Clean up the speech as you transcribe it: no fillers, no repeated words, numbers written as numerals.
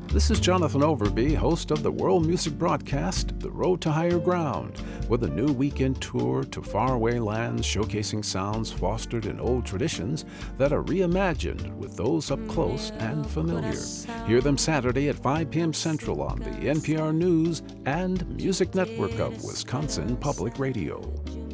This is Jonathan Overby, host of the world music broadcast, The Road to Higher Ground, with a new weekend tour to faraway lands showcasing sounds fostered in old traditions that are reimagined with those up close and familiar. Hear them Saturday at 5 p.m. Central on the NPR News and Music Network of Wisconsin Public Radio.